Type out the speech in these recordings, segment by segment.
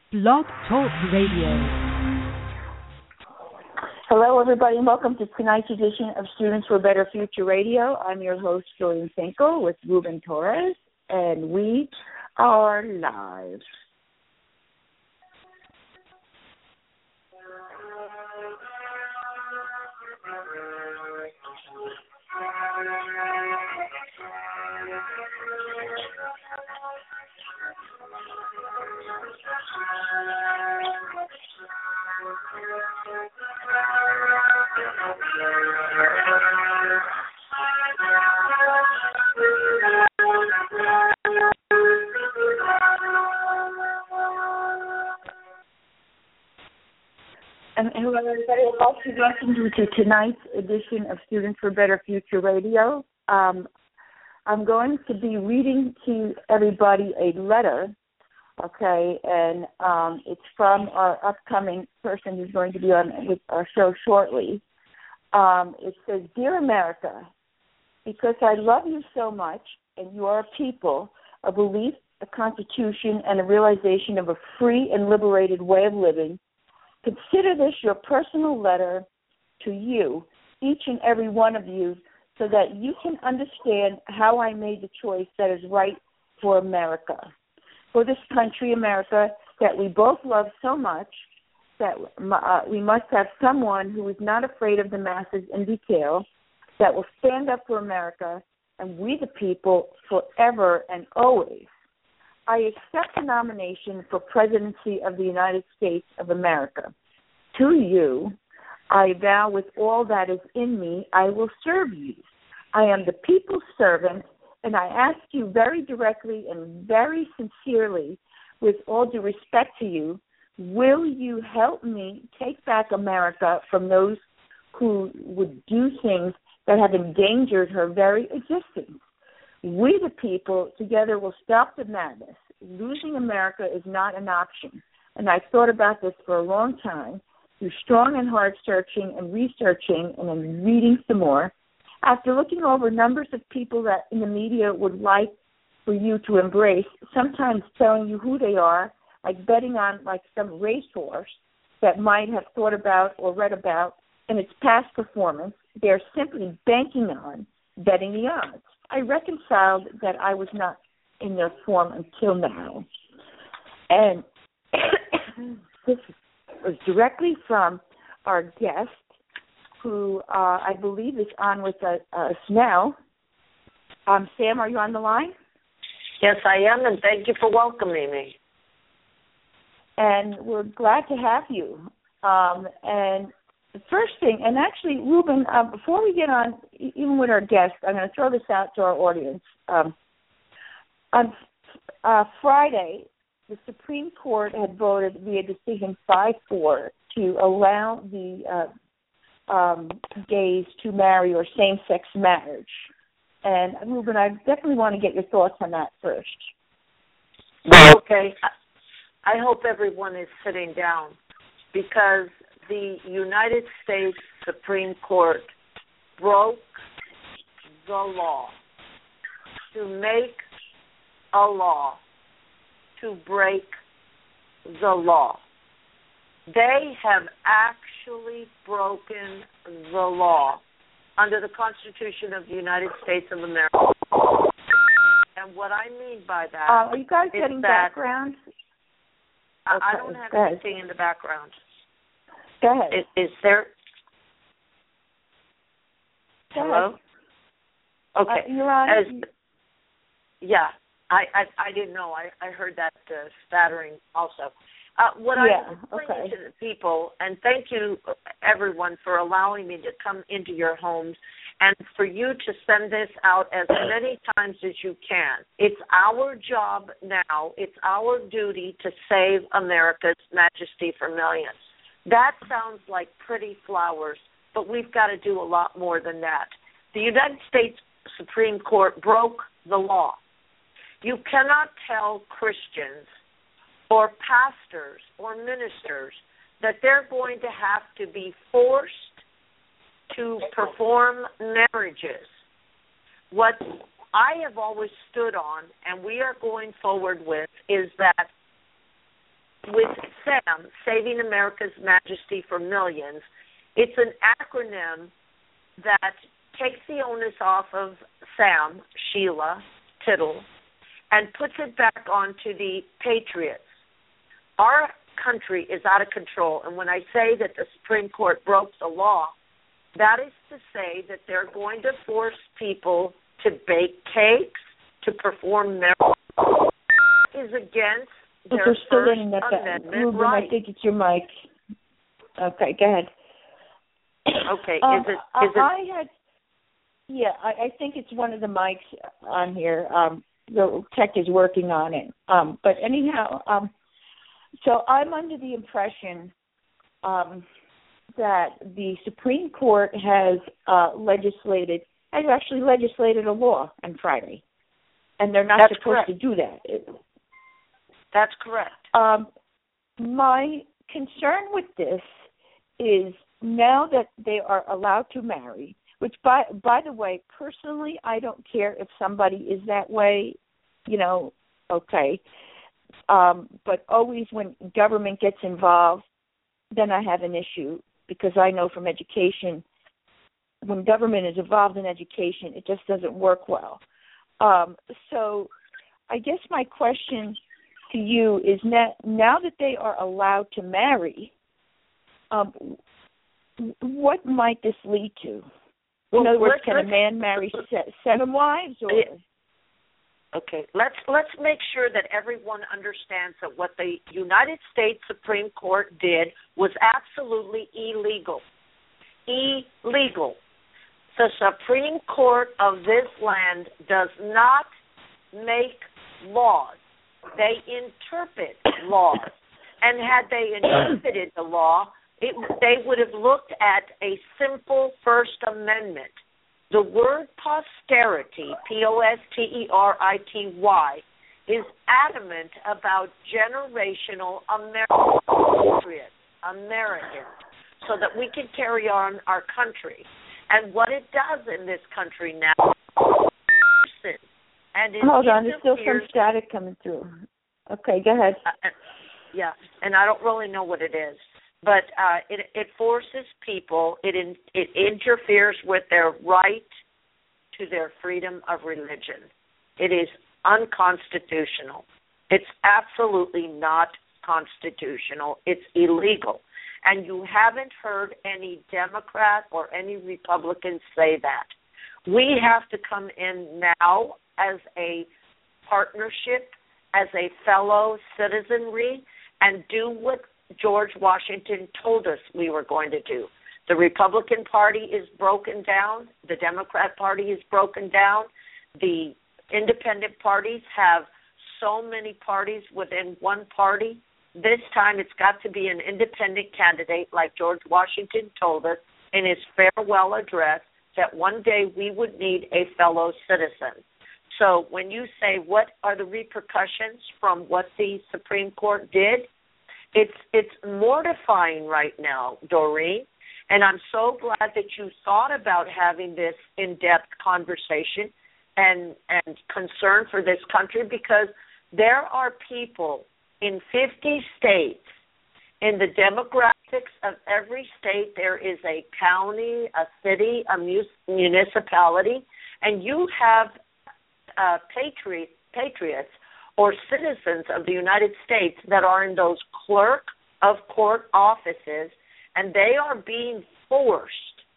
Blog Talk Radio. Hello, everybody, and welcome to tonight's edition of Students for a Better Future Radio. I'm your host, Julian Finkel, with Ruben Torres, and we are live. And hello, everybody. Welcome to tonight's edition of Students for a Better Future Radio. I'm going to be reading to everybody a letter, okay, and it's from our upcoming person who's going to be on with our show shortly. It says, "Dear America, because I love you so much, and you are a people, a belief, a constitution, and a realization of a free and liberated way of living, consider this your personal letter to you, each and every one of you, so that you can understand how I made the choice that is right for America, for this country, America, that we both love so much, that we must have someone who is not afraid of the masses in detail, that will stand up for America and we the people forever and always. I accept the nomination for presidency of the United States of America. To you, I vow with all that is in me, I will serve you. I am the people's servant, and I ask you very directly and very sincerely, with all due respect to you, will you help me take back America from those who would do things that have endangered her very existence? We, the people, together will stop the madness. Losing America is not an option. And I've thought about this for a long time, through strong and hard searching and researching and then reading some more. After looking over numbers of people that in the media would like for you to embrace, sometimes telling you who they are, like betting on like some racehorse that might have thought about or read about in its past performance, they're simply banking on betting the odds. I reconciled that I was not in their form until now. And this was directly from our guest, who I believe is on with us now. Sam, are you on the line? Yes, I am, and thank you for welcoming me. And we're glad to have you. And the first thing, and actually, Ruben, before we get on, even with our guest, I'm going to throw this out to our audience. On Friday, the Supreme Court had voted via decision 5-4 to allow the gays to marry or same-sex marriage. And, Ruben, I definitely want to get your thoughts on that first. Well, okay. I hope everyone is sitting down because the United States Supreme Court broke the law. To make a law, to break the law. They have actually broken the law under the Constitution of the United States of America. And what I mean by that are you guys getting that background? I don't have anything in the background. Go ahead. Is there? Go Hello? ahead. Okay. You're on. Yeah. I didn't know. I heard that spattering also. What I'm explaining to the people, and thank you, everyone, for allowing me to come into your homes and for you to send this out as many times as you can. It's our job now, it's our duty to save America's majesty for millions. That sounds like pretty flowers, but we've got to do a lot more than that. The United States Supreme Court broke the law. You cannot tell Christians or pastors or ministers that they're going to have to be forced to perform marriages. What I have always stood on, and we are going forward with, is that with SAM, Saving America's Majesty for Millions, it's an acronym that takes the onus off of Sam, Sheila Tittle, and puts it back onto the patriots. Our country is out of control, and when I say that the Supreme Court broke the law, that is to say that they're going to force people to bake cakes, to perform miracles, is against their First Amendment right. I think it's your mic. Okay, go ahead. Okay, I think it's one of the mics on here. The tech is working on it. But anyhow, so I'm under the impression that the Supreme Court has legislated a law on Friday, and they're not supposed to do that. That's correct. My concern with this is now that they are allowed to marry, which, by the way, personally, I don't care if somebody is that way, okay. But always when government gets involved, then I have an issue, because I know from education, when government is involved in education, it just doesn't work well. So I guess my question to you is now that they are allowed to marry, what might this lead to? In other words, can a man marry 7 wives? Or? Okay, let's make sure that everyone understands that what the United States Supreme Court did was absolutely illegal. Illegal. The Supreme Court of this land does not make laws. They interpret laws. And had they interpreted the law, they would have looked at a simple First Amendment. The word posterity, Posterity, is adamant about generational Americans, so that we can carry on our country. And what it does in this country now, hold on, there's still some static coming through. Okay, go ahead. Yeah, and I don't really know what it is. But it forces people, it interferes with their right to their freedom of religion. It is unconstitutional. It's absolutely not constitutional. It's illegal. And you haven't heard any Democrat or any Republican say that. We have to come in now as a partnership, as a fellow citizenry, and do what George Washington told us we were going to do. The Republican Party is broken down. The Democrat Party is broken down. The independent parties have so many parties within one party. This time it's got to be an independent candidate, like George Washington told us in his farewell address, that one day we would need a fellow citizen. So when you say what are the repercussions from what the Supreme Court did, it's mortifying right now, Doreen, and I'm so glad that you thought about having this in-depth conversation and concern for this country, because there are people in 50 states, in the demographics of every state, there is a county, a city, a municipality, and you have patriots or citizens of the United States that are in those clerk of court offices, and they are being forced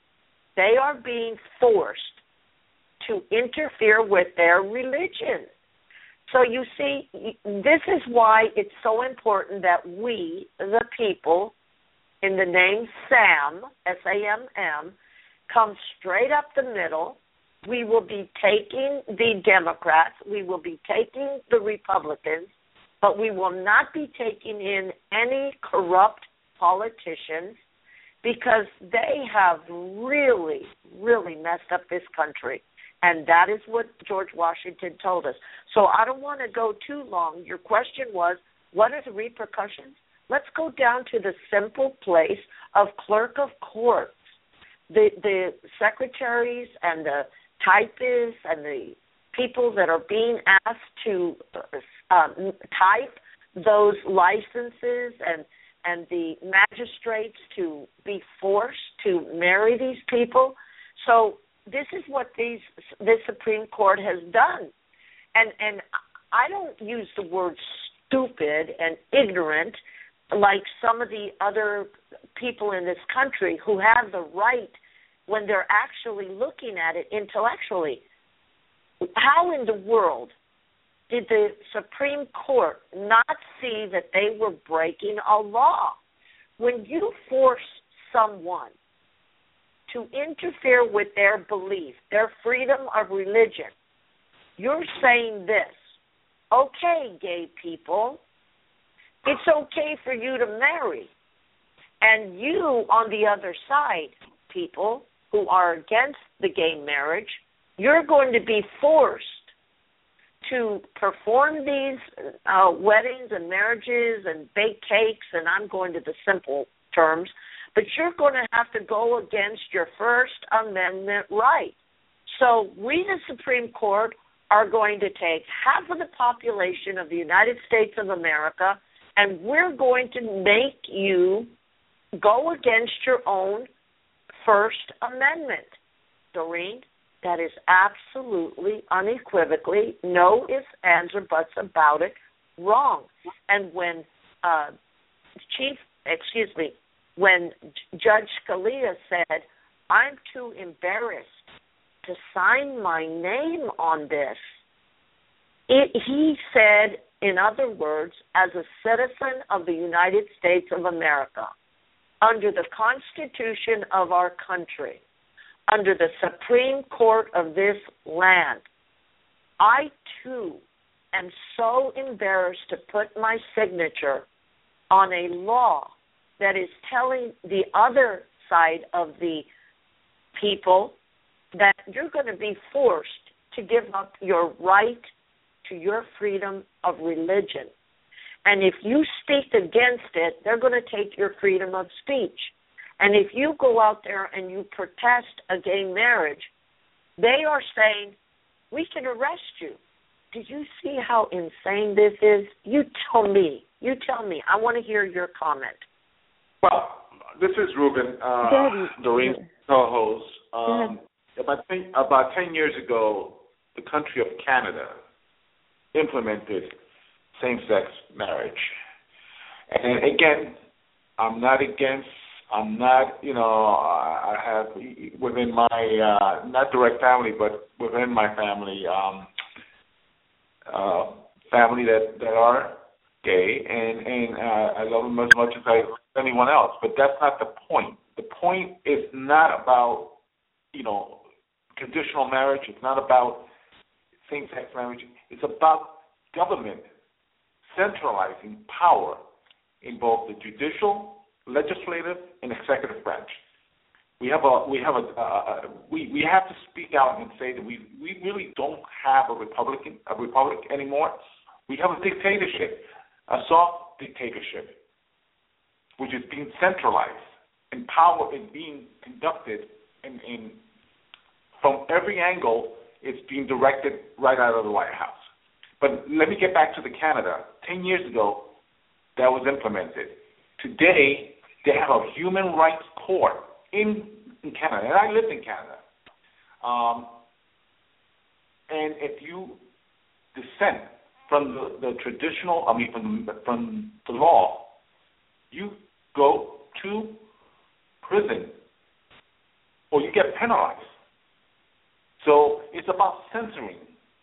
to interfere with their religion. So you see, this is why it's so important that we, the people, in the name SAM, S-A-M-M, come straight up the middle. We will be taking the Democrats, we will be taking the Republicans, but we will not be taking in any corrupt politicians, because they have really, really messed up this country. And that is what George Washington told us. So I don't want to go too long. Your question was, what are the repercussions? Let's go down to the simple place of clerk of courts. The secretaries and the typists and the people that are being asked to type those licenses and the magistrates to be forced to marry these people. So this is what this Supreme Court has done. And I don't use the word stupid and ignorant like some of the other people in this country who have the right when they're actually looking at it intellectually. How in the world did the Supreme Court not see that they were breaking a law? When you force someone to interfere with their belief, their freedom of religion, you're saying this: okay, gay people, it's okay for you to marry. And you, on the other side, people who are against the gay marriage, you're going to be forced to perform these weddings and marriages and bake cakes, and I'm going to the simple terms, but you're going to have to go against your First Amendment right. So we, the Supreme Court, are going to take half of the population of the United States of America, and we're going to make you go against your own First Amendment. Doreen, that is absolutely, unequivocally, no ifs, ands, or buts about it, wrong. And when when Judge Scalia said, I'm too embarrassed to sign my name on this, he said, in other words, as a citizen of the United States of America, under the Constitution of our country, under the Supreme Court of this land, I, too, am so embarrassed to put my signature on a law that is telling the other side of the people that you're going to be forced to give up your right to your freedom of religion. And if you speak against it, they're going to take your freedom of speech. And if you go out there and you protest a gay marriage, they are saying, we can arrest you. Did you see how insane this is? You tell me. I want to hear your comment. Well, this is Ruben, Doreen's co-host. About 10 years ago, the country of Canada implemented same-sex marriage. And again, I have within my, not direct family, but within my family, family that are gay, and I love them as much as I love anyone else. But that's not the point. The point is not about, traditional marriage. It's not about same-sex marriage. It's about government centralizing power in both the judicial, legislative, and executive branch. We have to speak out and say that we really don't have a republic anymore. We have a dictatorship, a soft dictatorship, which is being centralized, and power is being conducted in from every angle. It's being directed right out of the White House. But let me get back to the Canada. 10 years ago, that was implemented. Today, they have a human rights court in Canada, and I lived in Canada. And if you dissent from the traditional, from the law, you go to prison or you get penalized. So it's about censoring.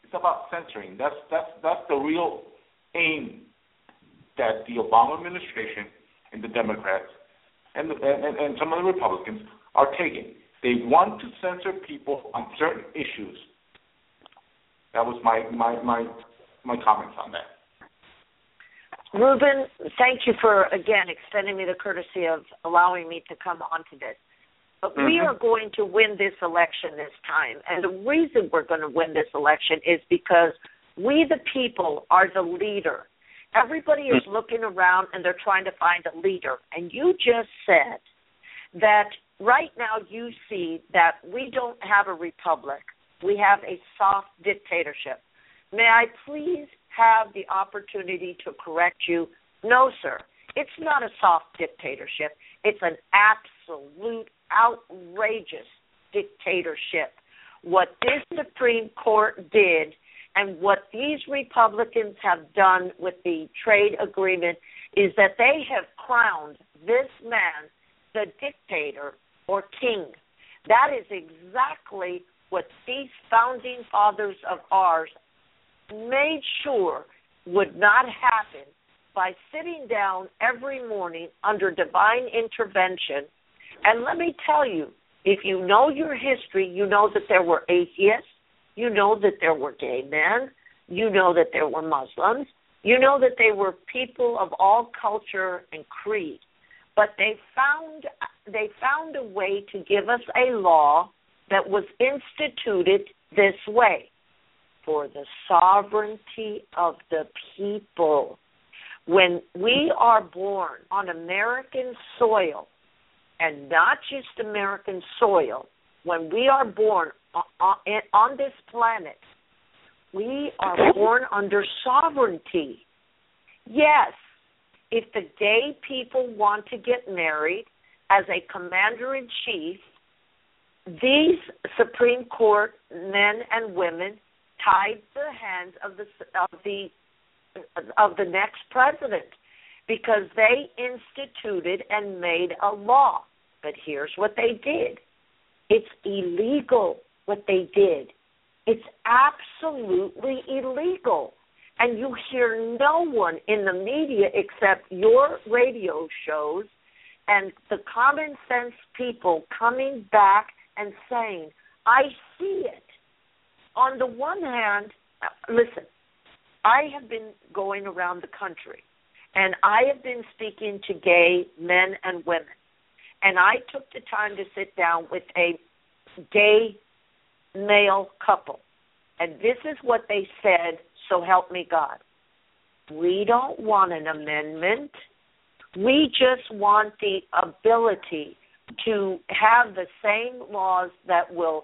That's the real aim that the Obama administration and the Democrats and some of the Republicans are taking. They want to censor people on certain issues. That was my comments on that. Ruben, thank you for, again, extending me the courtesy of allowing me to come onto this. But we are going to win this election this time. And the reason we're going to win this election is because we, the people, are the leader. Everybody is looking around and they're trying to find a leader. And you just said that right now you see that we don't have a republic. We have a soft dictatorship. May I please have the opportunity to correct you. No, sir. It's not a soft dictatorship. It's an absolute, outrageous dictatorship. What this Supreme Court did and what these Republicans have done with the trade agreement is that they have crowned this man the dictator or king. That is exactly what these founding fathers of ours made sure would not happen by sitting down every morning under divine intervention. And let me tell you, if you know your history, you know that there were atheists, you know that there were gay men, you know that there were Muslims, you know that they were people of all culture and creed. But they found a way to give us a law that was instituted this way: for the sovereignty of the people. When we are born on American soil, and not just American soil, when we are born on this planet, we are born under sovereignty. Yes, if the gay people want to get married as a commander-in-chief, these Supreme Court men and women tied the hands of the next president because they instituted and made a law. But here's what they did. It's illegal what they did. It's absolutely illegal. And you hear no one in the media except your radio shows and the common sense people coming back and saying, I see it. On the one hand, listen, I have been going around the country, and I have been speaking to gay men and women, and I took the time to sit down with a gay male couple, and this is what they said, so help me God. We don't want an amendment. We just want the ability to have the same laws that will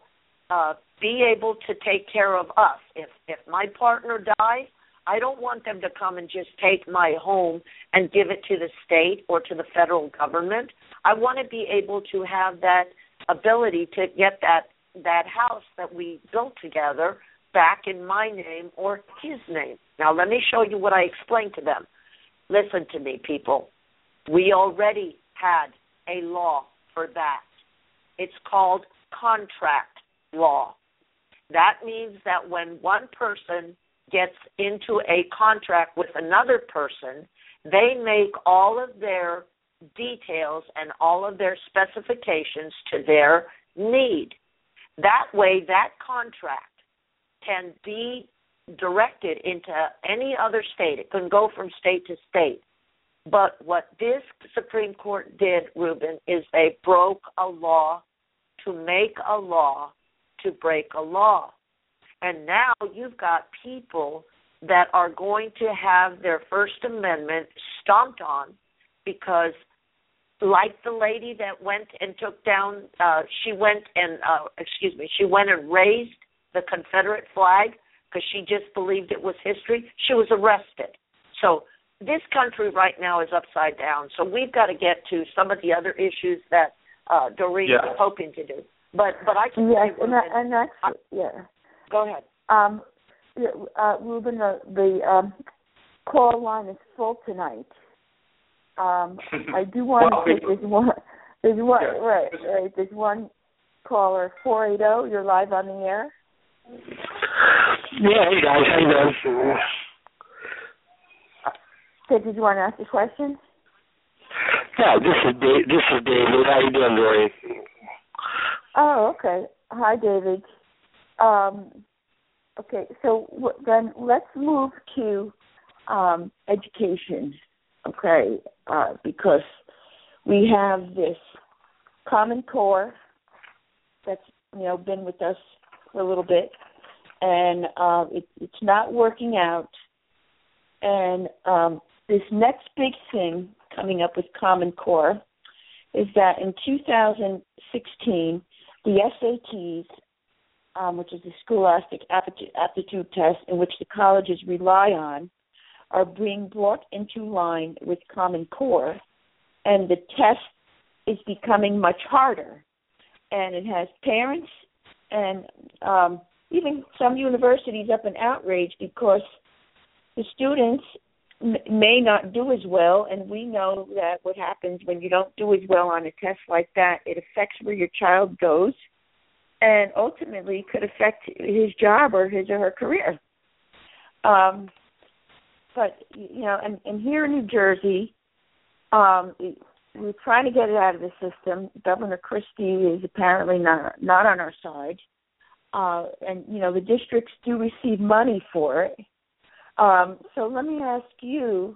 be able to take care of us. If my partner dies, I don't want them to come and just take my home and give it to the state or to the federal government. I want to be able to have that ability to get that house that we built together back in my name or his name. Now, let me show you what I explained to them. Listen to me, people. We already had a law for that. It's called contract law. That means that when one person gets into a contract with another person, they make all of their details and all of their specifications to their need. That way, that contract can be directed into any other state. It can go from state to state. But what this Supreme Court did, Ruben, is they broke a law to make a law to break a law. And now you've got people that are going to have their First Amendment stomped on because, like the lady that went and took down, she went and raised the Confederate flag because she just believed it was history. She was arrested. So this country right now is upside down. So we've got to get to some of the other issues that Doreen was hoping to do. But I can say, Go ahead. Ruben, the call line is full tonight. I do want to take there's one caller, 480. You're live on the air. Yeah, hey guys, how you doing? So, did you want to ask a question? Yeah, this is David. How you doing, Doreen? Oh, okay. Hi, David. Okay, so then let's move to education, okay, because we have this Common Core that's, been with us for a little bit, and it's not working out. And this next big thing coming up with Common Core is that in 2016, the SATs which is the Scholastic Aptitude Test, in which the colleges rely on, are being brought into line with Common Core, and the test is becoming much harder. And it has parents and even some universities up in outrage because the students may not do as well, and we know that what happens when you don't do as well on a test like that, it affects where your child goes and ultimately could affect his job or his or her career. But, and here in New Jersey, we're trying to get it out of the system. Governor Christie is apparently not on our side. And, the districts do receive money for it. So let me ask you,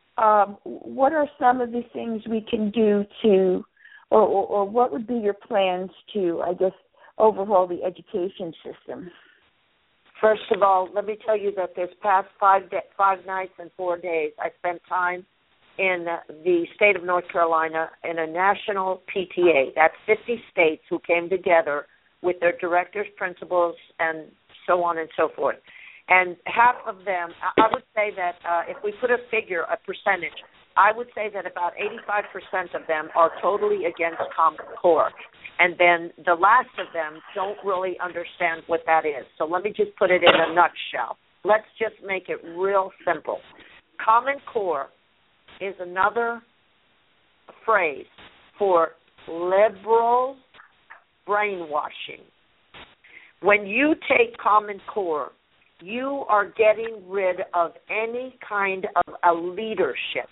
what are some of the things we can do to, or what would be your plans to, I guess, overhaul the education system? First of all, let me tell you that this past 5 nights and 4 days, I spent time in the state of North Carolina in a national PTA. That's 50 states who came together with their directors, principals, and so on and so forth. And half of them, I would say that if we put a figure, a percentage, I would say that about 85% of them are totally against Common Core. And then the last of them don't really understand what that is. So let me just put it in a nutshell. Let's just make it real simple. Common Core is another phrase for liberal brainwashing. When you take Common Core, you are getting rid of any kind of a leadership.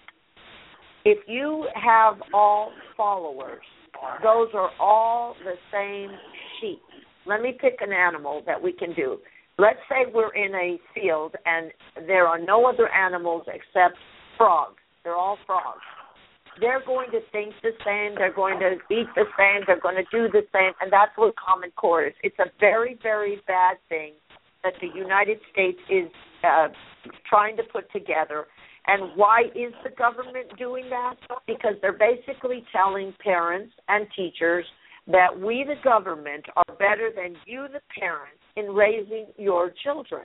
If you have all followers, those are all the same sheep. Let me pick an animal that we can do. Let's say we're in a field and there are no other animals except frogs. They're all frogs. They're going to think the same. They're going to eat the same. They're going to do the same. And that's what Common Core is. It's a very, very bad thing that the United States is trying to put together. And why is the government doing that? Because they're basically telling parents and teachers that we, the government, are better than you, the parents, in raising your children.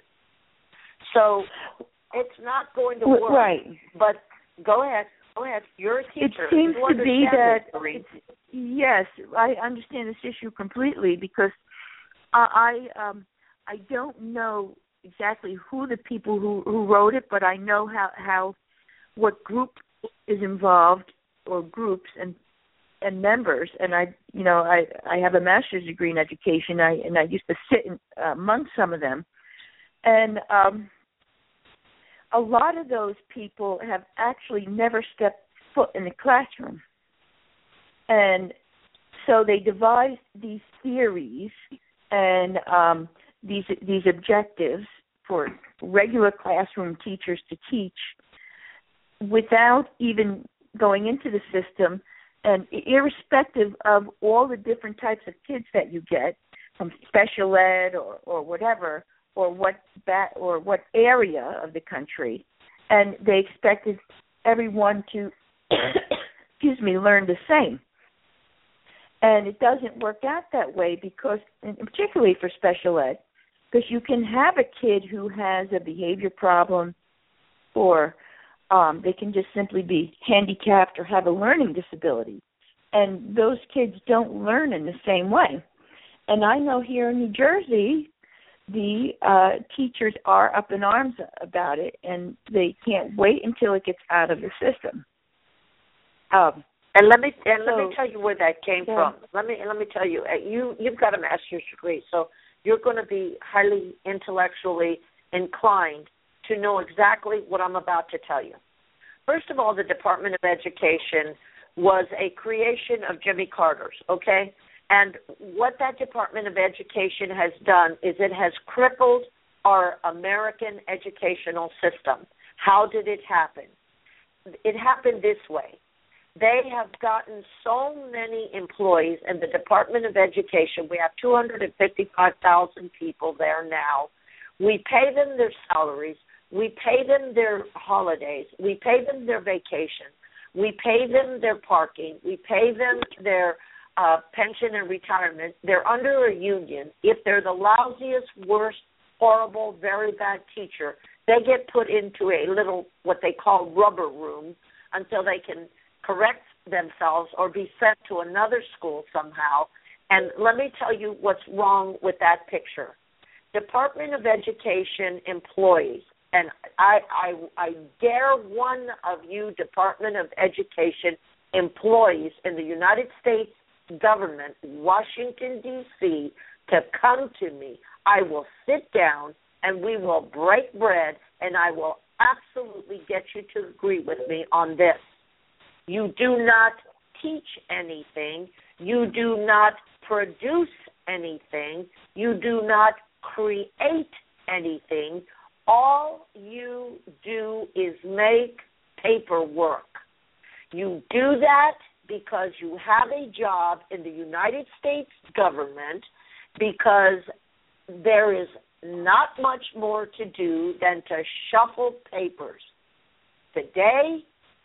So it's not going to work. Right. But go ahead. You're a teacher. It seems to be that, yes, I understand this issue completely because I don't know exactly who the people who wrote it, but I know how what group is involved or groups and members. And I have a master's degree in education. I used to sit among some of them, and a lot of those people have actually never stepped foot in the classroom, and so they devised these theories and these objectives for regular classroom teachers to teach without even going into the system, and irrespective of all the different types of kids that you get from special ed or whatever, or what area of the country, and they expected everyone to learn the same. And it doesn't work out that way because, and particularly for special ed, because you can have a kid who has a behavior problem, or they can just simply be handicapped or have a learning disability. And those kids don't learn in the same way. And I know here in New Jersey, the teachers are up in arms about it, and they can't wait until it gets out of the system. And let me tell you where that came from. Let me tell you, you've got a master's degree, so you're going to be highly intellectually inclined to know exactly what I'm about to tell you. First of all, the Department of Education was a creation of Jimmy Carter's, okay? And what that Department of Education has done is it has crippled our American educational system. How did it happen? It happened this way. They have gotten so many employees in the Department of Education. We have 255,000 people there now. We pay them their salaries. We pay them their holidays. We pay them their vacations. We pay them their parking. We pay them their pension and retirement, they're under a union. If they're the lousiest, worst, horrible, very bad teacher, they get put into a little, what they call rubber room, until they can correct themselves or be sent to another school somehow. And let me tell you what's wrong with that picture. Department of Education employees, and I dare one of you Department of Education employees in the United States government, Washington, D.C., to come to me. I will sit down and we will break bread, and I will absolutely get you to agree with me on this. You do not teach anything. You do not produce anything. You do not create anything. All you do is make paperwork. You do that because you have a job in the United States government, because there is not much more to do than to shuffle papers. Today,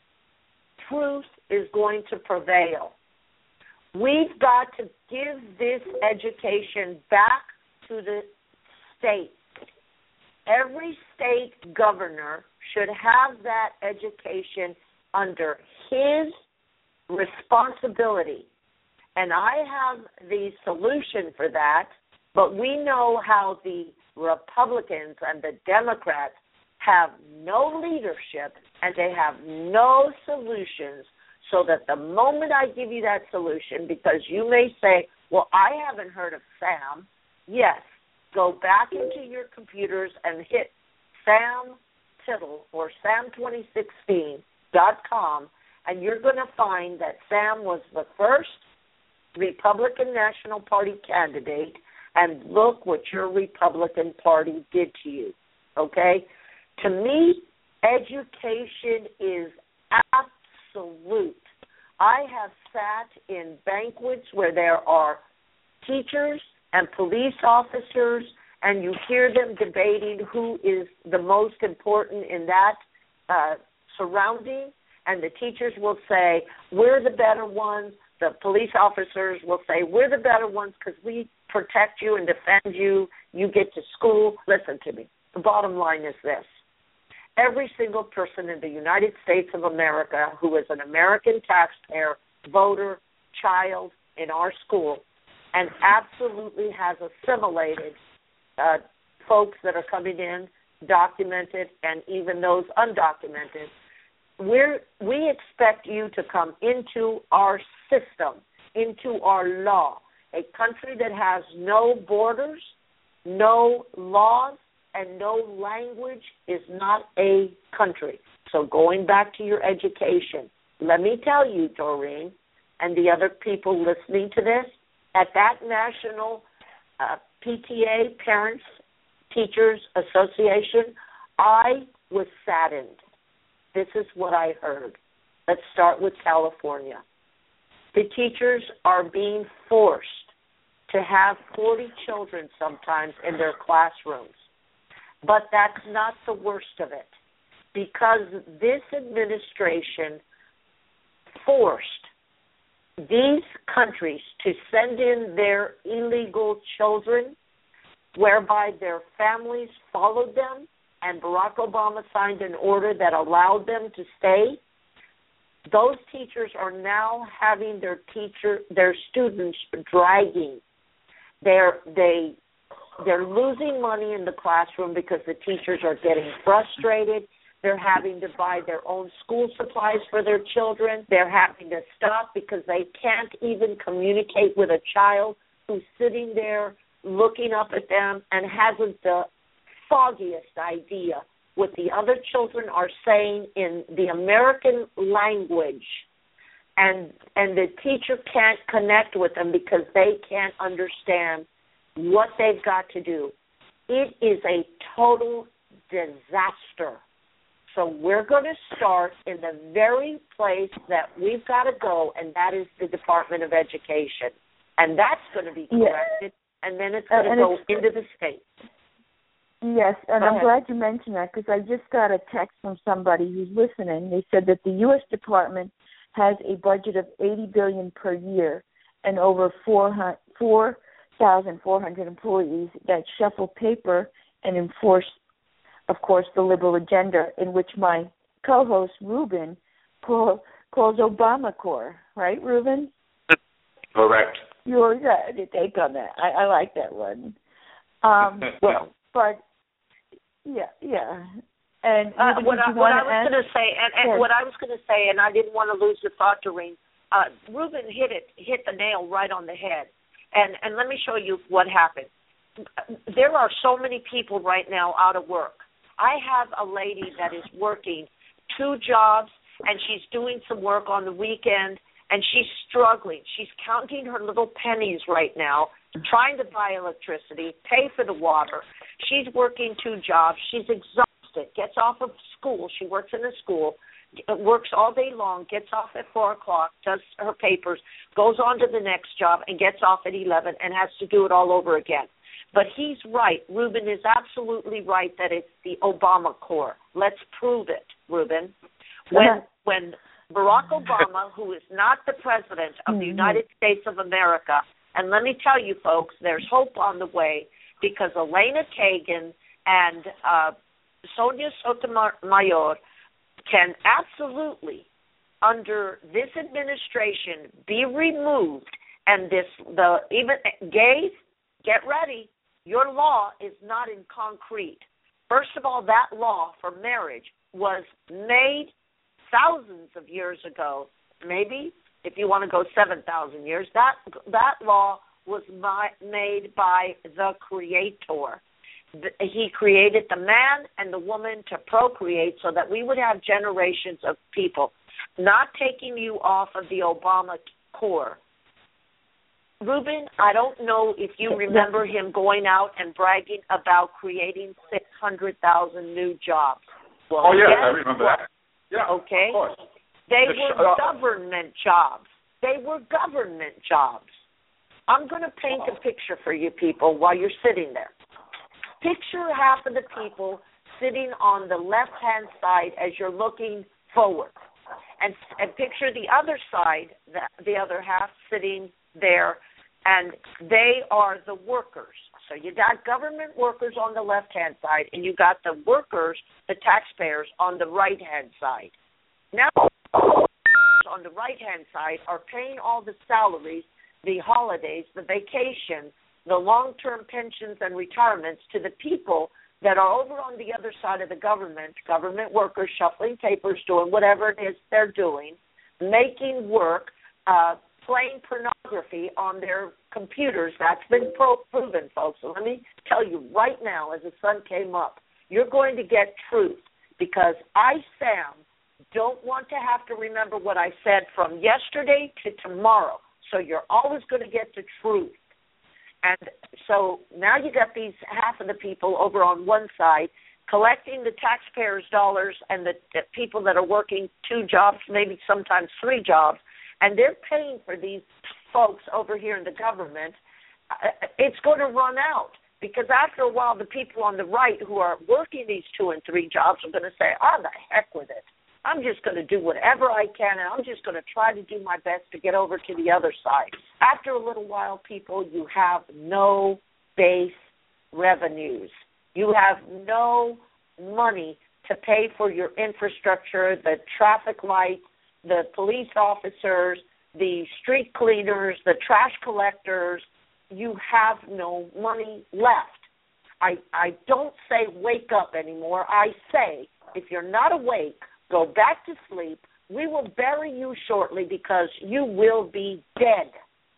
truth is going to prevail. We've got to give this education back to the state. Every state governor should have that education under his responsibility. And I have the solution for that, but we know how the Republicans and the Democrats have no leadership and they have no solutions, so that the moment I give you that solution, because you may say, well, I haven't heard of SAM. Yes, go back into your computers and hit Sam Tittle or Sam2016.com, and you're going to find that Sam was the first Republican National Party candidate, and look what your Republican Party did to you, okay? To me, education is absolute. I have sat in banquets where there are teachers and police officers, and you hear them debating who is the most important in that surrounding, and the teachers will say, we're the better ones. The police officers will say, we're the better ones because we protect you and defend you. You get to school. Listen to me. The bottom line is this. Every single person in the United States of America who is an American taxpayer, voter, child in our school, and absolutely has assimilated folks that are coming in, documented, and even those undocumented, we expect you to come into our system, into our law. A country that has no borders, no laws, and no language is not a country. So going back to your education, let me tell you, Doreen, and the other people listening to this, at that National PTA, Parents Teachers Association, I was saddened. This is what I heard. Let's start with California. The teachers are being forced to have 40 children sometimes in their classrooms. But that's not the worst of it, because this administration forced these countries to send in their illegal children, whereby their families followed them, and Barack Obama signed an order that allowed them to stay. Those teachers are now having their students dragging. They're losing money in the classroom because the teachers are getting frustrated. They're having to buy their own school supplies for their children. They're having to stop because they can't even communicate with a child who's sitting there looking up at them and hasn't the foggiest idea what the other children are saying in the American language. And the teacher can't connect with them because they can't understand what they've got to do. It is a total disaster. So we're going to start in the very place that we've got to go, and that is the Department of Education. And that's going to be corrected, and then it's going to go into the state. Yes, and I'm glad you mentioned that, because I just got a text from somebody who's listening. They said that the U.S. Department has a budget of $80 billion per year, and over 4,400 employees that shuffle paper and enforce, of course, the liberal agenda, in which my co-host Ruben calls Obamacare. Right, Ruben? Correct. You always had to take on that. I like that one. But yeah. And what I was going to say, and what I was going to say, and I didn't want to lose the thought, Doreen. Ruben hit the nail right on the head, and let me show you what happened. There are so many people right now out of work. I have a lady that is working 2 jobs, and she's doing some work on the weekend, and she's struggling. She's counting her little pennies right now, trying to buy electricity, pay for the water. She's working 2 jobs. She's exhausted, gets off of school. She works in a school, works all day long, gets off at 4 o'clock, does her papers, goes on to the next job, and gets off at 11 and has to do it all over again. But he's right. Ruben is absolutely right that it's the Obamacare. Let's prove it, Ruben. When Barack Obama, who is not the president of the United States of America, and let me tell you, folks, there's hope on the way, because Elena Kagan and Sonia Sotomayor can absolutely, under this administration, be removed. And even gays, get ready. Your law is not in concrete. First of all, that law for marriage was made thousands of years ago. Maybe if you want to go 7,000 years, that law was made by the Creator. He created the man and the woman to procreate so that we would have generations of people. Not taking you off of the Obamacare. Ruben, I don't know if you remember him going out and bragging about creating 600,000 new jobs. Well, I remember that. Yeah, okay. Of course. They were government jobs. I'm going to paint a picture for you people while you're sitting there. Picture half of the people sitting on the left-hand side as you're looking forward. And picture the other side, the other half, sitting there, and they are the workers. So you got government workers on the left-hand side, and you got the workers, the taxpayers, on the right-hand side. Now, on the right-hand side are paying all the salaries, the holidays, the vacation, the long-term pensions and retirements to the people that are over on the other side of the government workers shuffling papers, doing whatever it is they're doing, making work, playing pornography on their computers. That's been proven, folks. So let me tell you right now, as the sun came up, you're going to get truth, because I, Sam, don't want to have to remember what I said from yesterday to tomorrow. So you're always going to get the truth. And so now you got these half of the people over on one side collecting the taxpayers' dollars and the people that are working 2 jobs, maybe sometimes 3 jobs, and they're paying for these folks over here in the government. It's going to run out, because after a while the people on the right who are working these 2 and 3 jobs are going to say, oh, the heck with it. I'm just going to do whatever I can, and I'm just going to try to do my best to get over to the other side. After a little while, people, you have no base revenues. You have no money to pay for your infrastructure, the traffic lights, the police officers, the street cleaners, the trash collectors. You have no money left. I don't say wake up anymore. I say, if you're not awake, go back to sleep. We will bury you shortly, because you will be dead.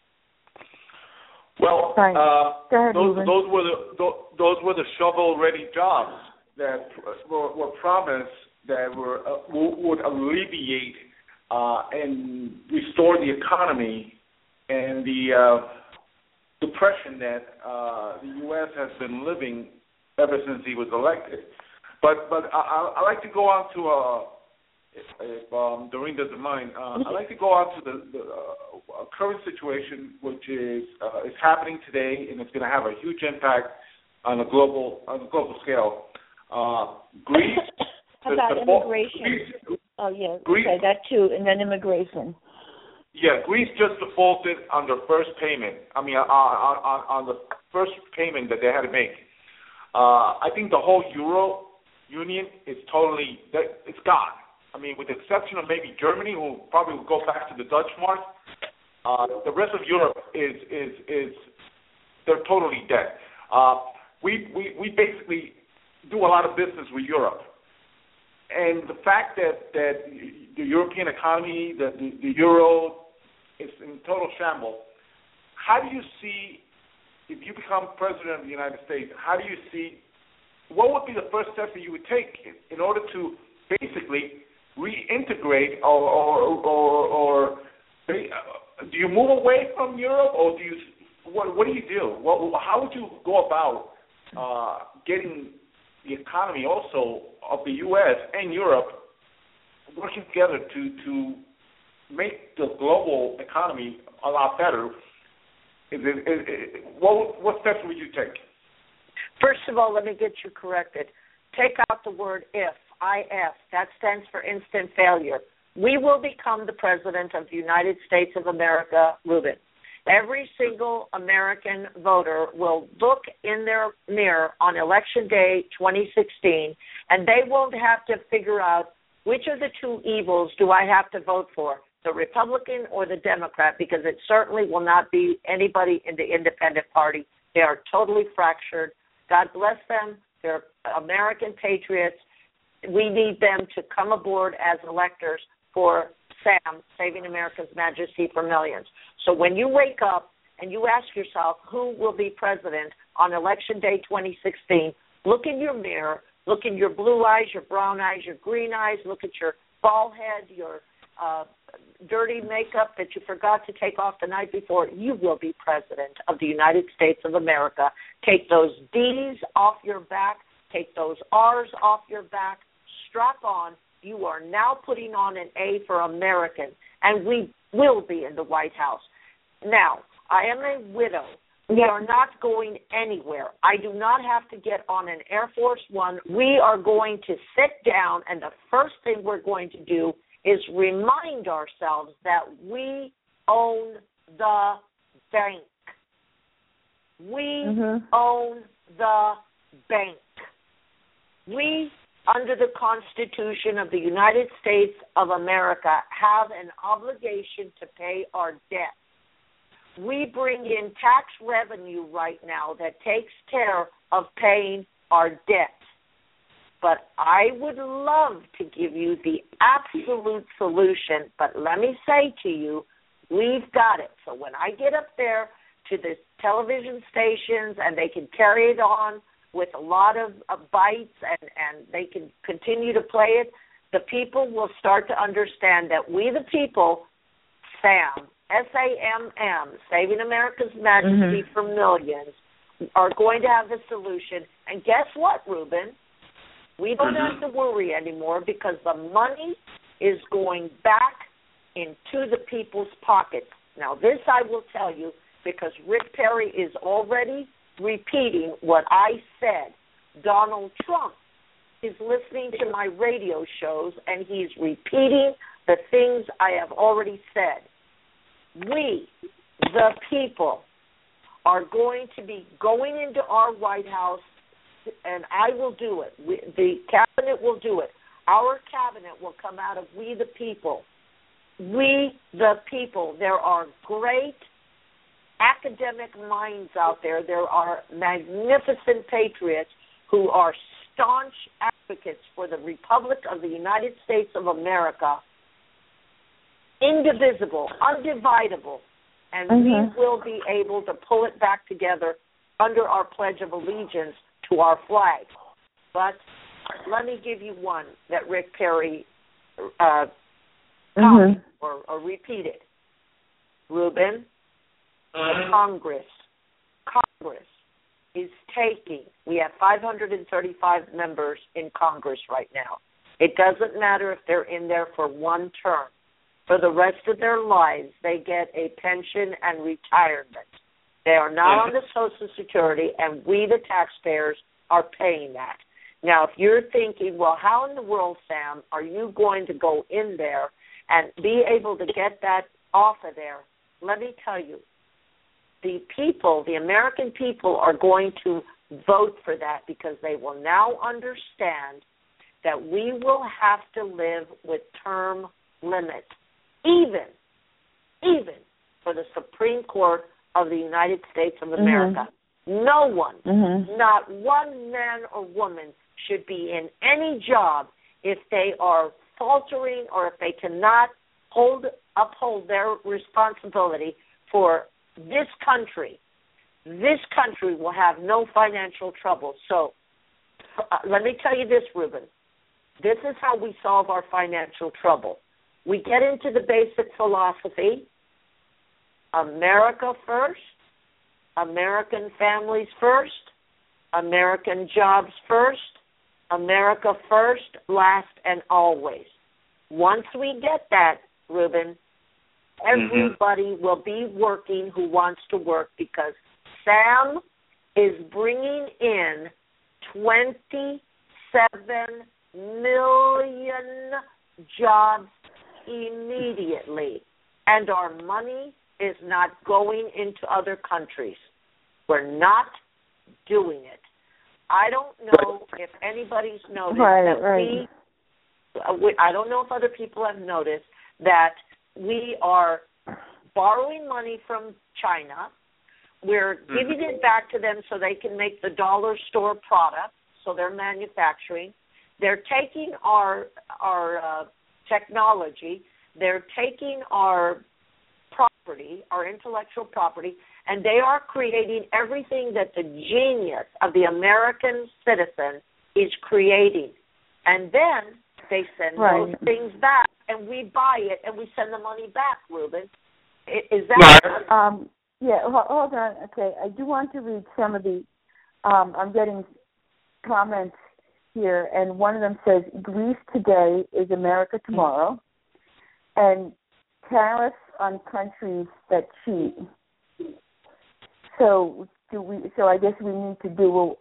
Well, those were the shovel-ready jobs that were promised that would alleviate and restore the economy and the depression that the U.S. has been living ever since he was elected. But I like to go on to if Doreen doesn't mind, I'd like to go on to the current situation, which is happening today, and it's going to have a huge impact on a global scale. Greece. How about immigration? Greece, okay, that too, and then immigration. Yeah, Greece just defaulted on their first payment. I mean, on the first payment that they had to make. I think the whole Euro Union is it's gone. I mean, with the exception of maybe Germany, who probably will go back to the Dutch mark, the rest of Europe is they're totally dead. We basically do a lot of business with Europe, and the fact that the European economy, the euro, is in total shambles. How do you see, if you become president of the United States, how do you see, what would be the first step that you would take in order to basically reintegrate, or do you move away from Europe, or do you? What do you do? How would you go about getting the economy also of the U.S. and Europe working together to make the global economy a lot better? What steps would you take? First of all, let me get you corrected. Take out the word if, IF. That stands for instant failure. We will become the president of the United States of America, Ruben. Every single American voter will look in their mirror on Election Day 2016, and they won't have to figure out which of the two evils do I have to vote for, the Republican or the Democrat, because it certainly will not be anybody in the Independent Party. They are totally fractured. God bless them. They're American patriots. We need them to come aboard as electors for SAM, Saving America's Majesty for Millions. So when you wake up and you ask yourself who will be president on Election Day 2016, look in your mirror, look in your blue eyes, your brown eyes, your green eyes, look at your bald head, your dirty makeup that you forgot to take off the night before. You will be president of the United States of America. Take those D's off your back, take those R's off your back, strap on. You are now putting on an A for American, and we will be in the White House. Now, I am a widow. We are not going anywhere. I do not have to get on an Air Force One. We are going to sit down, and the first thing we're going to do is remind ourselves that we own the bank. We own the bank. We, under the Constitution of the United States of America, have an obligation to pay our debt. We bring in tax revenue right now that takes care of paying our debt. But I would love to give you the absolute solution, but let me say to you, we've got it. So when I get up there to the television stations and they can carry it on with a lot of bites and they can continue to play it, the people will start to understand that we the people, SAM, S-A-M-M, Saving America's Majesty for Millions, are going to have the solution. And guess what, Ruben? We don't have to worry anymore because the money is going back into the people's pockets. Now, this I will tell you because Rick Perry is already repeating what I said. Donald Trump is listening to my radio shows, and he's repeating the things I have already said. We, the people, are going to be going into our White House, and I will do it. The cabinet will do it. Our cabinet will come out of we the people. We the people. There are great academic minds out there. There are magnificent patriots who are staunch advocates for the Republic of the United States of America, indivisible, undividable, and we will be able to pull it back together under our Pledge of Allegiance to our flag. But let me give you one that Rick Perry copied or repeated. Ruben, Congress is taking, we have 535 members in Congress right now. It doesn't matter if they're in there for one term. For the rest of their lives, they get a pension and retirement. They are not on the Social Security, and we, the taxpayers, are paying that. Now, if you're thinking, well, how in the world, Sam, are you going to go in there and be able to get that off of there, let me tell you, the people, the American people, are going to vote for that because they will now understand that we will have to live with term limits, even for the Supreme Court of the United States of America. No one, not one man or woman should be in any job if they are faltering or if they cannot uphold their responsibility for this country. This country will have no financial trouble. So let me tell you this, Ruben. This is how we solve our financial trouble. We get into the basic philosophy, America first, American families first, American jobs first, America first, last and always. Once we get that, Ruben, everybody will be working who wants to work because Sam is bringing in 27 million jobs immediately, and our money is not going into other countries. We're not doing it. I don't know if anybody's noticed that I don't know if other people have noticed that we are borrowing money from China. We're giving it back to them so they can make the dollar store product, so they're manufacturing. They're taking our technology. They're taking our property, our intellectual property, and they are creating everything that the genius of the American citizen is creating. And then they send those things back, and we buy it, and we send the money back, Ruben. Is that hold on. Okay, I do want to read some of the, I'm getting comments here, and one of them says, Greece today is America tomorrow, and tariffs on countries that cheat. So I guess we need to do,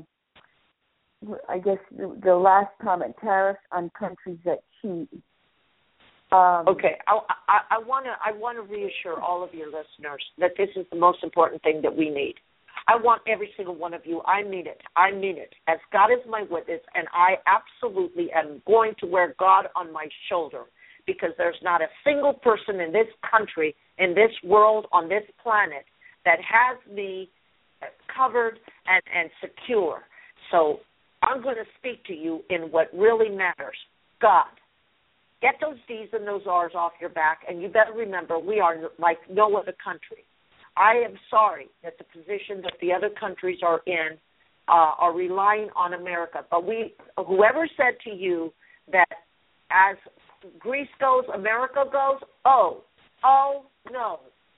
the last comment, tariffs on countries that cheat. Okay, I want to reassure all of your listeners that this is the most important thing that we need. I want every single one of you, I mean it, as God is my witness, and I absolutely am going to wear God on my shoulder, because there's not a single person in this country, in this world, on this planet, that has me covered and secure. So I'm going to speak to you in what really matters, God. Get those D's and those R's off your back, and you better remember we are like no other country. I am sorry that the position that the other countries are in are relying on America. But whoever said to you that as Greece goes, America goes, oh, no.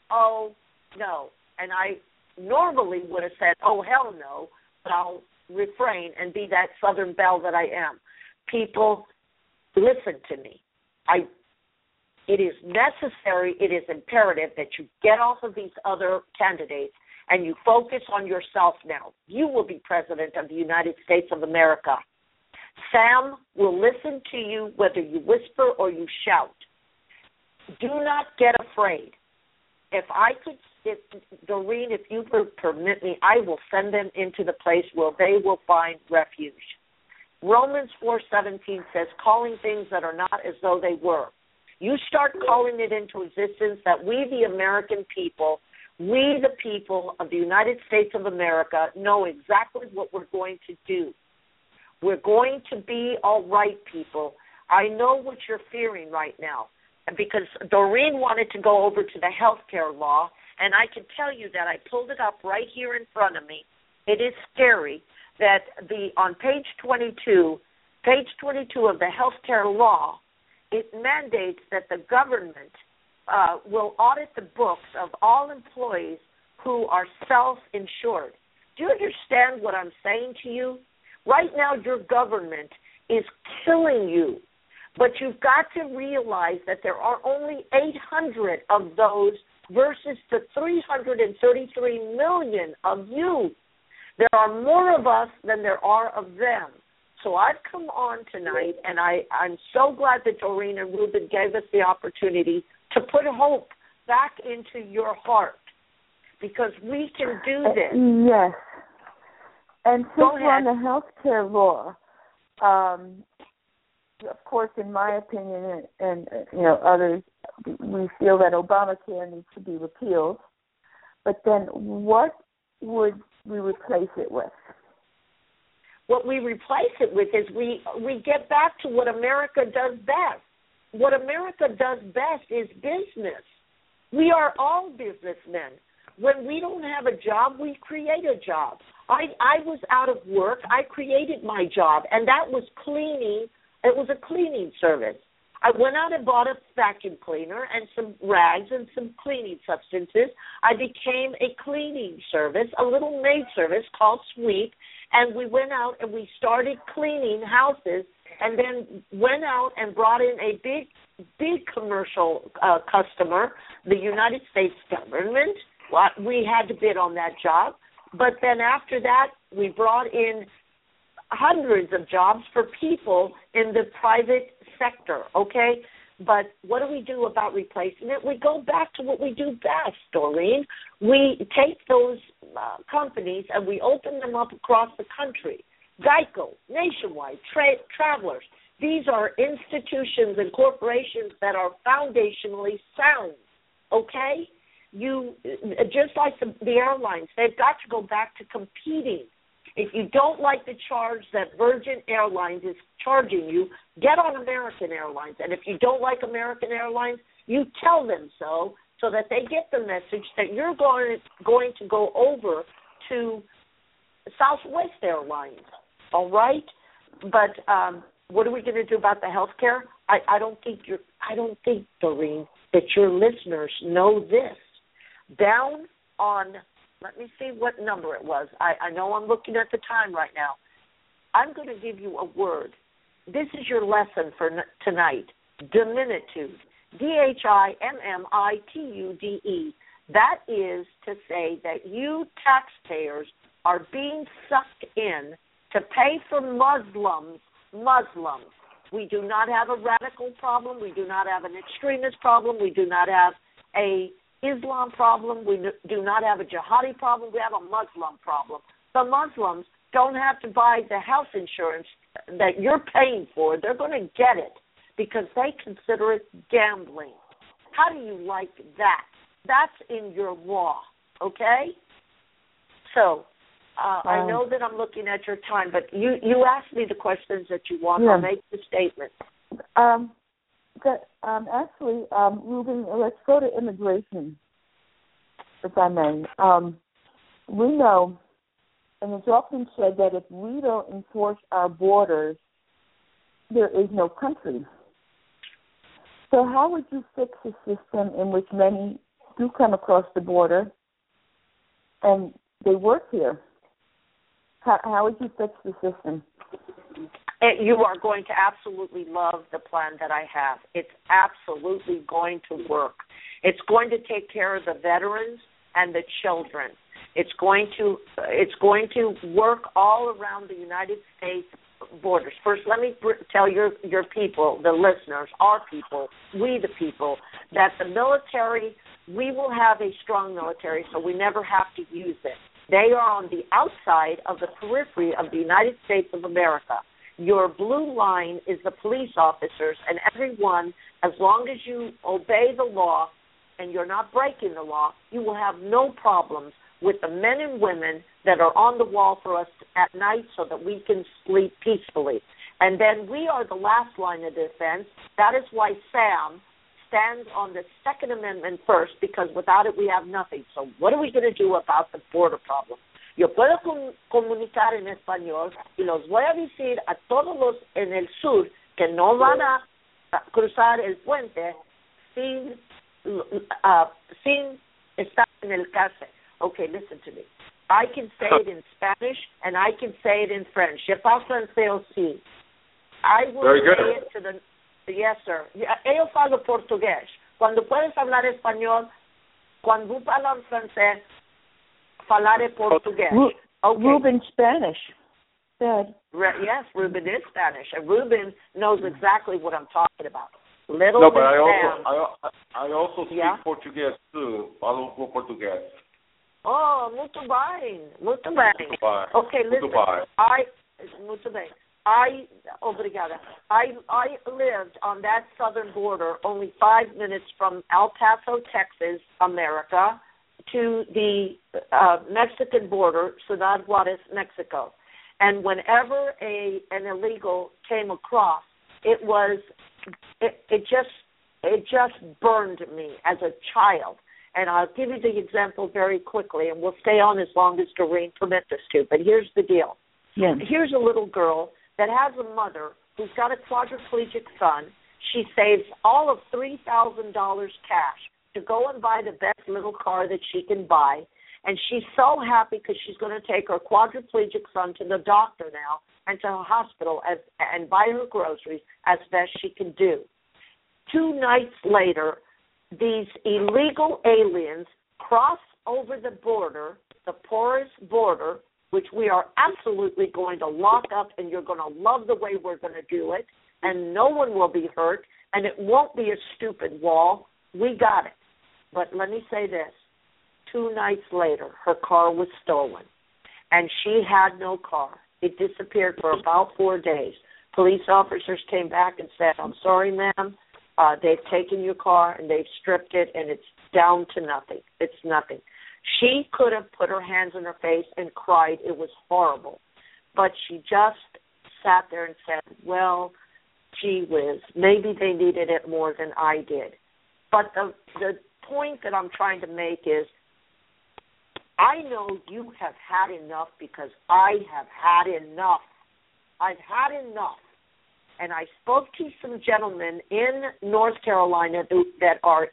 And I normally would have said, oh, hell no, but I'll refrain and be that Southern belle that I am. People, listen to me. It is necessary, it is imperative that you get off of these other candidates and you focus on yourself now. You will be President of the United States of America. Sam will listen to you whether you whisper or you shout. Do not get afraid. If Doreen, if you would permit me, I will send them into the place where they will find refuge. Romans 4:17 says, calling things that are not as though they were. You start calling it into existence that we, the American people, we, the people of the United States of America, know exactly what we're going to do. We're going to be all right, people. I know what you're fearing right now, because Doreen wanted to go over to the health care law, and I can tell you that I pulled it up right here in front of me. It is scary that on page 22 of the health care law, it mandates that the government will audit the books of all employees who are self-insured. Do you understand what I'm saying to you? Right now, your government is killing you, but you've got to realize that there are only 800 of those versus the 333 million of you. There are more of us than there are of them. So I've come on tonight, and I'm so glad that Doreen and Ruben gave us the opportunity to put hope back into your heart, because we can do this. Yes. And since we're on the healthcare law, of course, in my opinion, and others, we feel that Obamacare needs to be repealed. But then, what would we replace it with? What we replace it with is we get back to what America does best. What America does best is business. We are all businessmen. When we don't have a job, we create a job. I was out of work. I created my job, and that was cleaning. It was a cleaning service. I went out and bought a vacuum cleaner and some rags and some cleaning substances. I became a cleaning service, a little maid service called Sweep, and we went out and we started cleaning houses, and then went out and brought in a big commercial customer, the United States government. We had to bid on that job. But then after that, we brought in hundreds of jobs for people in the private sector, okay? But what do we do about replacing it? We go back to what we do best, Doreen. We take those companies and we open them up across the country. Geico, Nationwide, Travelers. These are institutions and corporations that are foundationally sound, okay? Just like the airlines, they've got to go back to competing. If you don't like the charge that Virgin Airlines is charging you, get on American Airlines. And if you don't like American Airlines, you tell them so that they get the message that you're going to go over to Southwest Airlines, all right? But what are we going to do about the health care? I don't think, Doreen, that your listeners know this. Down on, let me see what number it was. I know I'm looking at the time right now. I'm going to give you a word. This is your lesson for tonight. Diminitude. Dimmitude. That is to say that you taxpayers are being sucked in to pay for Muslims. We do not have a radical problem. We do not have an extremist problem. We do not have a Islam problem. We do not have a jihadi problem. We have a Muslim problem. The Muslims don't have to buy the health insurance that you're paying for. They're going to get it because they consider it gambling. How do you like that? That's in your law, okay? So I know that I'm looking at your time, but you asked me the questions that you want. I'll make the statement. Ruben, let's go to immigration, if I may. We know, and it's often said that if we don't enforce our borders, there is no country. So how would you fix a system in which many do come across the border and they work here? How would you fix the system? You are going to absolutely love the plan that I have. It's absolutely going to work. It's going to take care of the veterans and the children. It's going to work all around the United States borders. First, let me tell your people, the listeners, our people, we the people, that the military, we will have a strong military, so we never have to use it. They are on the outside of the periphery of the United States of America. Your blue line is the police officers, and everyone, as long as you obey the law and you're not breaking the law, you will have no problems with the men and women that are on the wall for us at night so that we can sleep peacefully. And then we are the last line of defense. That is why Sam stands on the Second Amendment first, because without it we have nothing. So what are we going to do about the border problem? Yo puedo comunicar en español y los voy a decir a todos los en el sur que no van a cruzar el puente sin estar en el cárcel. Okay, listen to me. I can say it in Spanish and I can say it in French. Je parle français aussi. I will say it to the... Yes, sir. Yo falo portugués. Cuando puedes hablar español, cuando hablas francés, falar portugués. Okay. Ruben, Spanish. Good. Yes, Ruben is Spanish, and Ruben knows exactly what I'm talking about. No, but I also speak Portuguese too. Falo português. Oh, muito bem. Muito bem. Okay, listen. Muito bem. Obrigada. I lived on that southern border, only 5 minutes from El Paso, Texas, America, to the Mexican border, Ciudad Juarez, Mexico. And whenever an illegal came across, it just burned me as a child. And I'll give you the example very quickly, and we'll stay on as long as Doreen permits us to. But here's the deal. Yeah. Here's a little girl that has a mother who's got a quadriplegic son. She saves all of $3,000 cash to go and buy the best little car that she can buy. And she's so happy because she's going to take her quadriplegic son to the doctor now and to a hospital and buy her groceries as best she can do. 2 nights later, these illegal aliens cross over the border, the porous border, which we are absolutely going to lock up, and you're going to love the way we're going to do it, and no one will be hurt, and it won't be a stupid wall. We got it. But let me say this. 2 nights later, her car was stolen, and she had no car. It disappeared for about 4 days. Police officers came back and said, I'm sorry, ma'am. They've taken your car, and they've stripped it, and it's down to nothing. It's nothing. She could have put her hands in her face and cried. It was horrible. But she just sat there and said, well, gee whiz, maybe they needed it more than I did. But the point that I'm trying to make is I know you have had enough because I have had enough. I've had enough. And I spoke to some gentlemen in North Carolina that are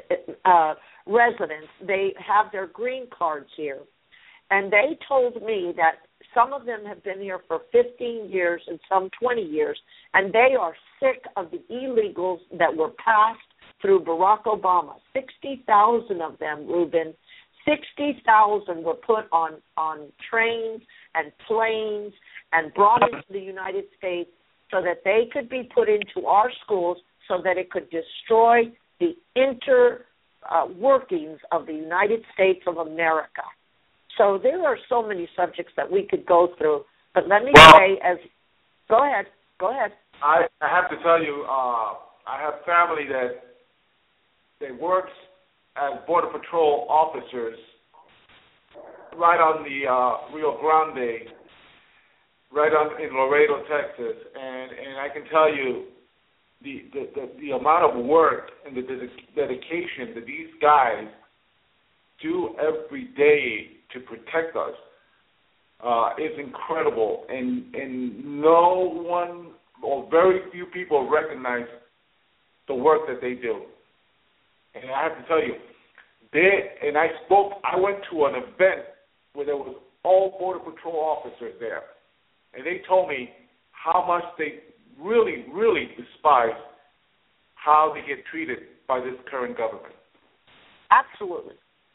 residents. They have their green cards here. And they told me that some of them have been here for 15 years and some 20 years, and they are sick of the illegals that were passed through Barack Obama. 60,000 of them, Ruben, 60,000 were put on trains and planes and brought into the United States so that they could be put into our schools so that it could destroy the workings of the United States of America. So there are so many subjects that we could go through. But let me say, go ahead. I have to tell you, I have family that works as Border Patrol officers right on the Rio Grande, in Laredo, Texas, and I can tell you the amount of work and the dedication that these guys do every day to protect us is incredible, and no one or very few people recognize the work that they do. And I have to tell you, I went to an event where there was all Border Patrol officers there, and they told me how much they really, really despise how they get treated by this current government. Absolutely.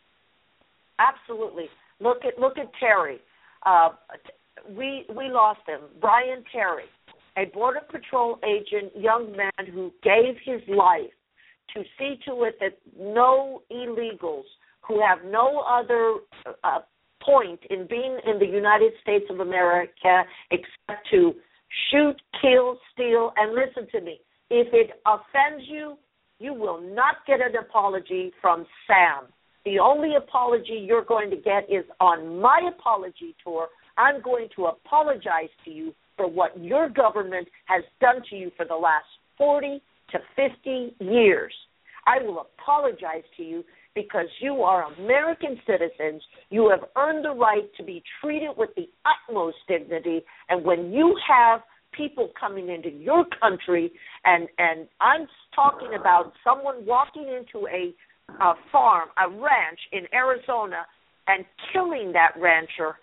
Look at Terry. We lost him. Brian Terry, a Border Patrol agent, young man who gave his life to see to it that no illegals who have no other point in being in the United States of America except to shoot, kill, steal, and listen to me. If it offends you, you will not get an apology from Sam. The only apology you're going to get is on my apology tour. I'm going to apologize to you for what your government has done to you for the last 40 to 50 years. I will apologize to you because you are American citizens. You have earned the right to be treated with the utmost dignity. And when you have people coming into your country, and I'm talking about someone walking into a farm, a ranch in Arizona, and killing that rancher,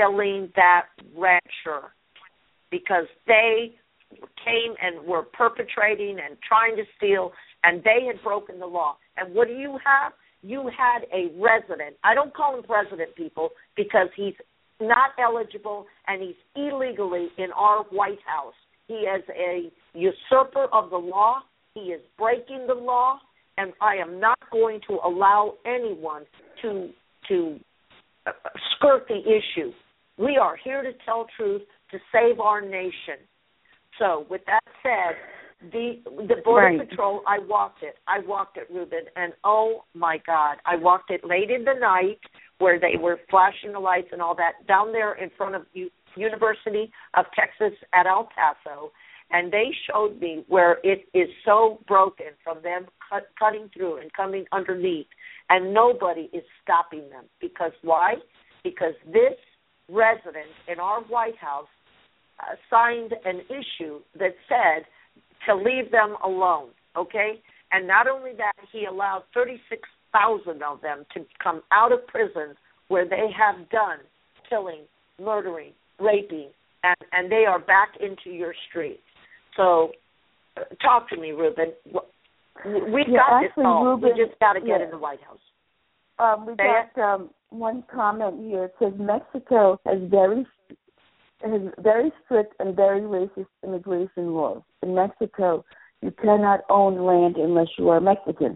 because they came and were perpetrating and trying to steal, and they had broken the law. And what do you have? You had a resident. I don't call him president, people, because he's not eligible, and he's illegally in our White House. He is a usurper of the law. He is breaking the law, and I am not going to allow anyone to skirt the issue. We are here to tell truth, to save our nation. So, with that said, the Border Patrol, I walked it, Ruben, and oh my God, I walked it late in the night where they were flashing the lights and all that down there in front of University of Texas at El Paso, and they showed me where it is so broken from them cutting through and coming underneath, and nobody is stopping them. Because why? Because this resident in our White House signed an issue that said to leave them alone, okay? And not only that, he allowed 36,000 of them to come out of prison where they have done killing, murdering, raping, and they are back into your streets. So talk to me, Ruben. We've got this solved. We just got to get in the White House. We got one comment here. It says Mexico has very strict and very racist immigration laws. In Mexico, you cannot own land unless you are Mexican.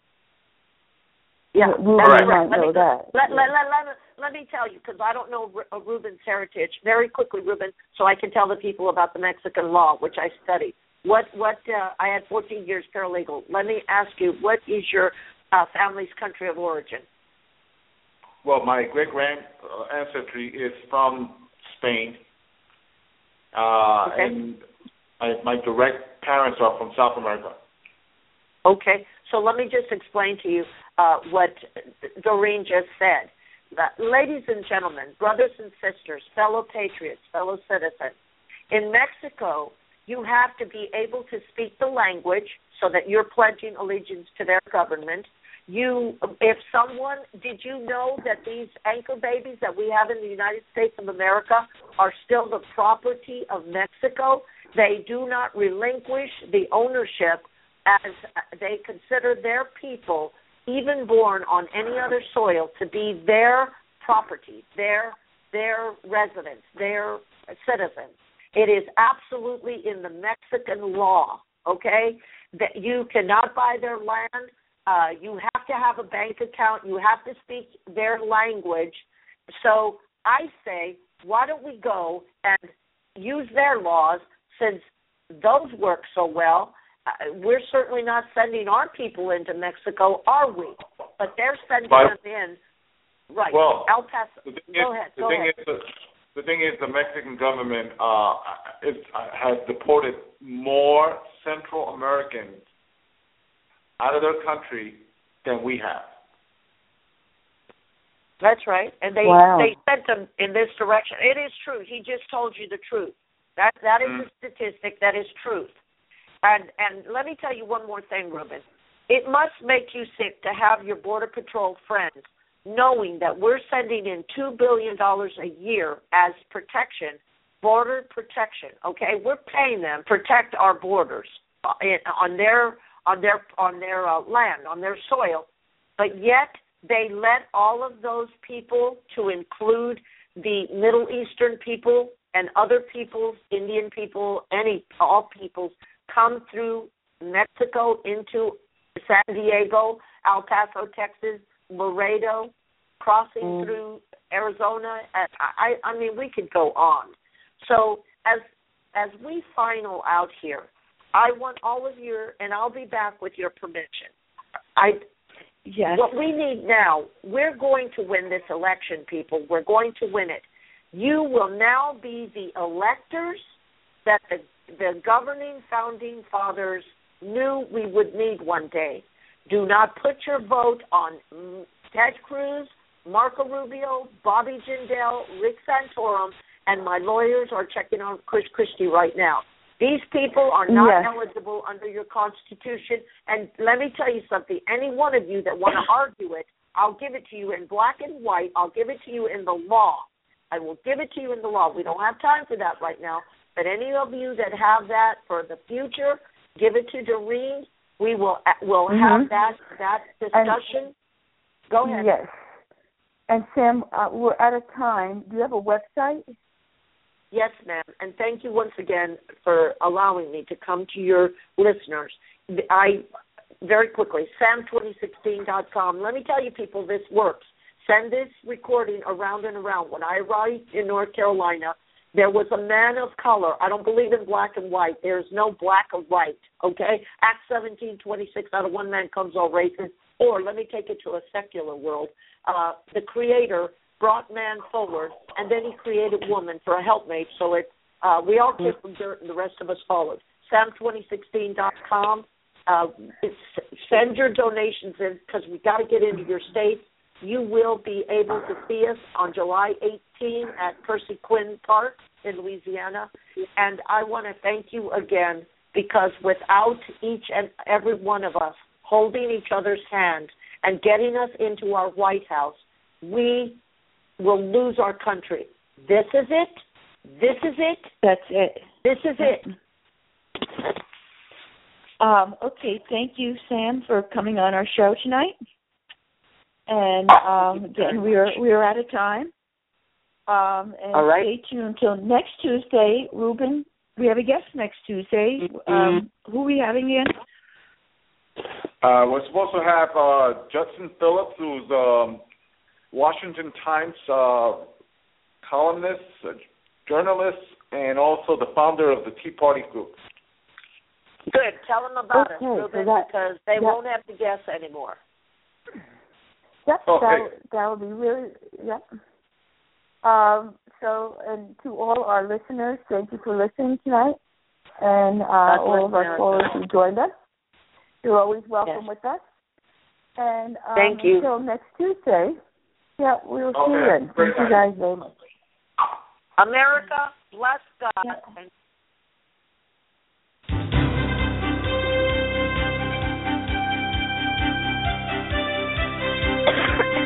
Yeah, Ruben might know that. Let me tell you, because I don't know Ruben's heritage. Very quickly, Ruben, so I can tell the people about the Mexican law, which I studied. I had 14 years paralegal. Let me ask you, what is your family's country of origin? Well, my great-grand ancestry is from Spain. Okay. And my direct parents are from South America. Okay, so let me just explain to you what Doreen just said. Ladies and gentlemen, brothers and sisters, fellow patriots, fellow citizens, in Mexico, you have to be able to speak the language so that you're pledging allegiance to their government. Did you know that these anchor babies that we have in the United States of America are still the property of Mexico? They do not relinquish the ownership as they consider their people, even born on any other soil, to be their property, their residents, their citizens. It is absolutely in the Mexican law, okay, that you cannot buy their land. You have to have a bank account. You have to speak their language. So I say, why don't we go and use their laws, since those work so well? We're certainly not sending our people into Mexico, are we? But they're sending them in. Right. Well, El Paso. Go ahead. The thing is, the Mexican government has deported more Central Americans out of their country than we have. That's right. And they sent them in this direction. It is true. He just told you the truth. That is a statistic. That is truth. And let me tell you one more thing, Ruben. It must make you sick to have your Border Patrol friends knowing that we're sending in $2 billion a year as protection, border protection, okay? We're paying them to protect our borders on their land, on their soil, but yet they let all of those people, to include the Middle Eastern people and other peoples, Indian people, all peoples, come through Mexico into San Diego, El Paso, Texas, Laredo, crossing through Arizona. I mean, we could go on. So as we final out here, I want all of your, and I'll be back with your permission. Yes. What we need now, we're going to win this election, people. We're going to win it. You will now be the electors that the governing founding fathers knew we would need one day. Do not put your vote on Ted Cruz, Marco Rubio, Bobby Jindal, Rick Santorum, and my lawyers are checking on Chris Christie right now. These people are not eligible under your Constitution. And let me tell you something. Any one of you that want to argue it, I'll give it to you in black and white. I'll give it to you in the law. I will give it to you in the law. We don't have time for that right now. But any of you that have that for the future, give it to Doreen. We will have that discussion. Go ahead. Yes. And Sam, we're out of time. Do you have a website? Yes, ma'am. And thank you once again for allowing me to come to your listeners. Very quickly, sam2016.com. Let me tell you, people, this works. Send this recording around and around. When I arrived in North Carolina, there was a man of color. I don't believe in black and white. There's no black or white, okay? Acts 17:26, out of one man comes all races. Or let me take it to a secular world. The Creator brought man forward, and then he created woman for a helpmate. So we all came from dirt, and the rest of us followed. sam2016.com. Send your donations in because we got to get into your state. You will be able to see us on July 18 at Percy Quinn Park in Louisiana. And I want to thank you again because without each and every one of us holding each other's hand and getting us into our White House, we will lose our country. This is it. This is it. That's it. This is it. Okay, thank you, Sam, for coming on our show tonight. And again, we are out of time. And all right. Stay tuned until next Tuesday. Ruben, we have a guest next Tuesday. Who are we having again? We're supposed to have Judson Phillips, who's Washington Times columnist, journalist, and also the founder of the Tea Party Group. Good. Tell them about it, Ruben, because they won't have to guess anymore. Yep, okay. that would be really, yep. So, and to all our listeners, thank you for listening tonight. And all of our callers who joined us, you're always welcome with us. And thank you. Until next Tuesday, we will see you then. Thank you guys very much. America, bless God. Yeah. And